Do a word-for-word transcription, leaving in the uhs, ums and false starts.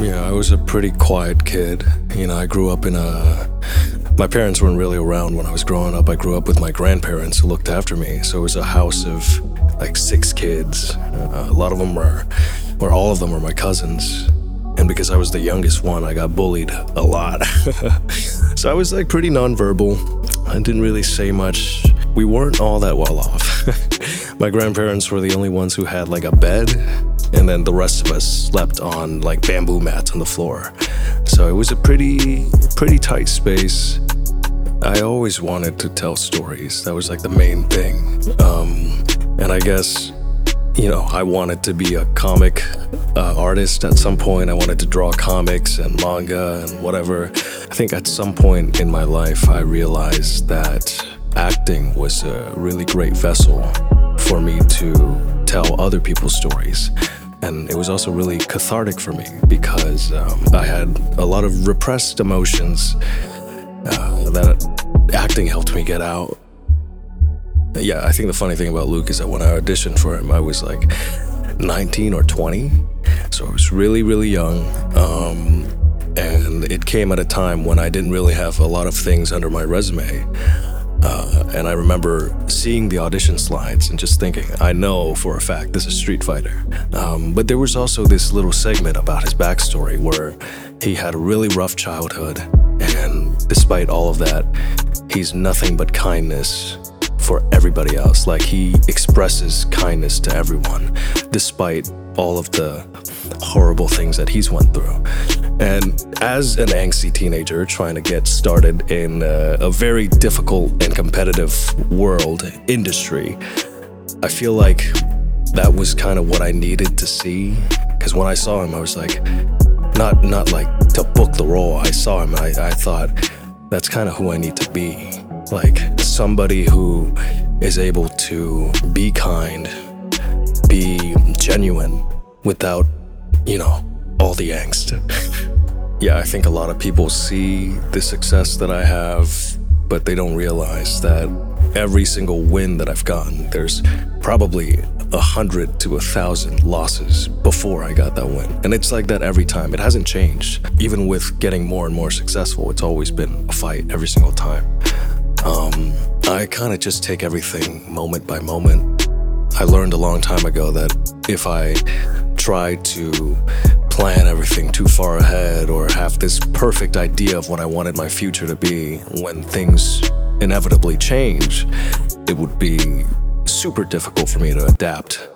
Yeah, I was a pretty quiet kid. You know, I grew up in a... My parents weren't really around when I was growing up. I grew up with my grandparents who looked after me. So it was a house of like six kids. Uh, a lot of them were, or all of them were my cousins. And because I was the youngest one, I got bullied a lot. So I was like pretty nonverbal. I didn't really say much. We weren't all that well off. My grandparents were the only ones who had like a bed, and then the rest of us slept on like bamboo mats on the floor. So it was a pretty, pretty tight space. I always wanted to tell stories. That was like the main thing. Um, and I guess, you know, I wanted to be a comic uh, artist at some point. I wanted to draw comics and manga and whatever. I think at some point in my life, I realized that acting was a really great vessel for me to tell other people's stories. And it was also really cathartic for me because um, I had a lot of repressed emotions uh, that acting helped me get out. Yeah, I think the funny thing about Luke is that when I auditioned for him, I was like nineteen or twenty. So I was really, really young. Um, and it came at a time when I didn't really have a lot of things under my resume. Uh, and I remember seeing the audition slides and just thinking, I know for a fact this is Street Fighter. Um, but there was also this little segment about his backstory where he had a really rough childhood. And despite all of that, he's nothing but kindness for everybody else. Like, he expresses kindness to everyone, despite all of the horrible things that he's went through. And as an angsty teenager trying to get started in a, a very difficult and competitive world industry, I feel like that was kind of what I needed to see. Because when I saw him, I was like, not not like to book the role. I saw him, I, I thought, that's kind of who I need to be. Like, somebody who is able to be kind, be genuine, without, you know, all the angst. Yeah, I think a lot of people see the success that I have, but they don't realize that every single win that I've gotten, there's probably a hundred to a thousand losses before I got that win. And it's like that every time. It hasn't changed. Even with getting more and more successful, it's always been a fight every single time. Um, I kind of just take everything moment by moment. I learned a long time ago that if I try to plan everything too far ahead or have this perfect idea of what I wanted my future to be, when things inevitably change, it would be super difficult for me to adapt.